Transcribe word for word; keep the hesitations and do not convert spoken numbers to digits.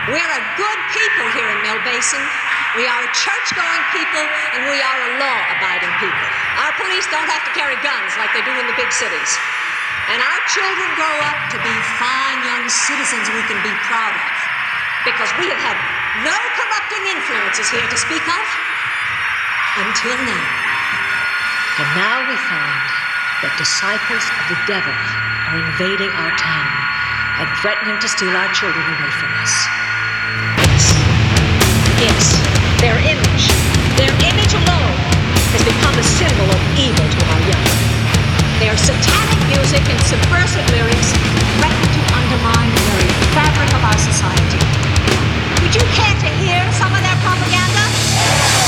We're a good people here in Mill Basin. We are a church-going people, and we are a law-abiding people. Our police don't have to carry guns like they do in the big cities. And our children grow up to be fine young citizens we can be proud of. Because we have had no corrupting influences here to speak of until now. And now we find that disciples of the devil are invading our town and threatening to steal our children away from us. Yes, yes, their image, their image alone has become a symbol of evil to our young. Their satanic music and subversive lyrics threaten to undermine the very fabric of our society. Would you care to hear some of their propaganda?